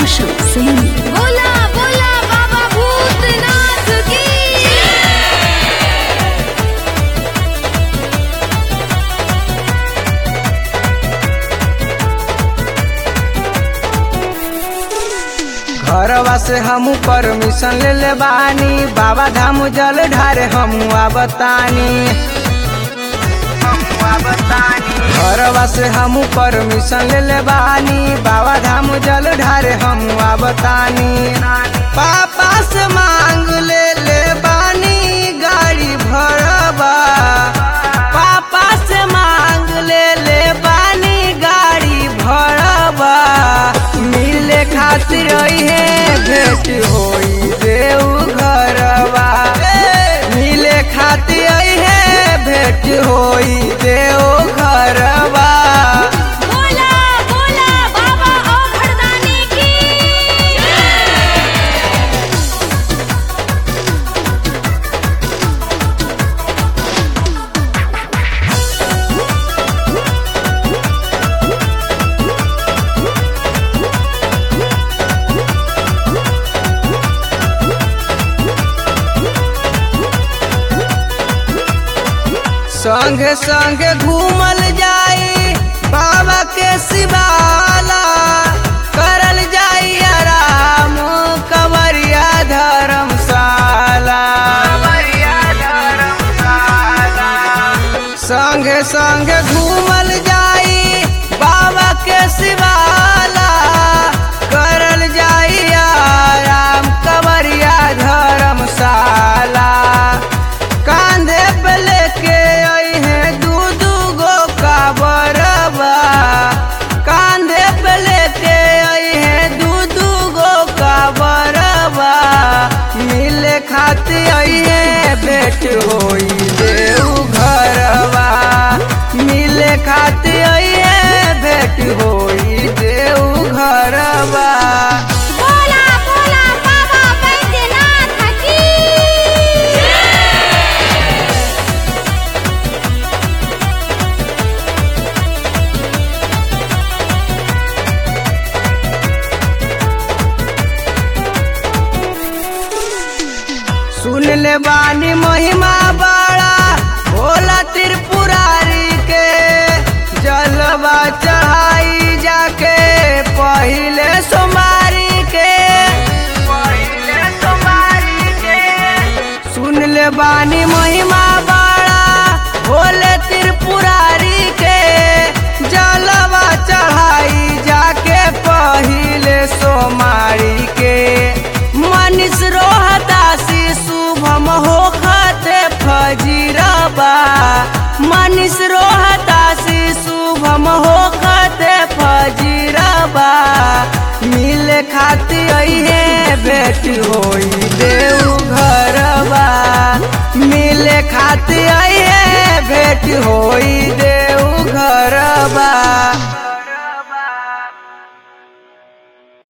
रोशन सिंह। बोला बोला बाबा भूतनाथ की। घरवा से हम परमिशन ले ले बानी, बाबा धाम जल ढारे हम बतानी। घरवा से हम परमिशन ले ले बानी, बाबा धाम जल ढारे हम बतानी। पापा से मांग ले ले बानी गाड़ी भरवा, पापा से मांग ले ले बानी गाड़ी भरवा। मिले खातिर है भेंट होई देव घरवा, मिले खातिर है भेंट होई देव घरवा। बोला बोला बाबा औघड़दानी की। संगे संगे घूमल जाई बाबा के शिवाला, करल जाई आराम कंवरिया धर्मशाला। संगे संगे घूमल जाई बाबा के शिवाला, करल जाई आराम कंवरिया धर्मशाला। कांधे पे लेके आई है दू गो काबरवा, कांधे पे लेके आई है दू गो काबरवा। मिले खातिर आई है भेंट होई देव घरवा, मिले खातिर आई है भेंट होई देव घरवा। बोला बोला बाबा बैद्यनाथ की। सुन ले बानी महिमा बड़ा भोला त्रिपुरारी के, जलवा चढ़ाई जाके पहिले सोमारी के। सुन ले बानी महिमा बड़ा भोले त्रिपुरारी के, जलवा चढ़ाई जाके पहिले सोमारी के। मनीष रोहतासी शुभम होखते फजीरबा, मनीष रोहतासी शुभम होखते फजीरबा। मिले खातिर है भेंट होई देव घरवा, मिले खातिर है भेंट होई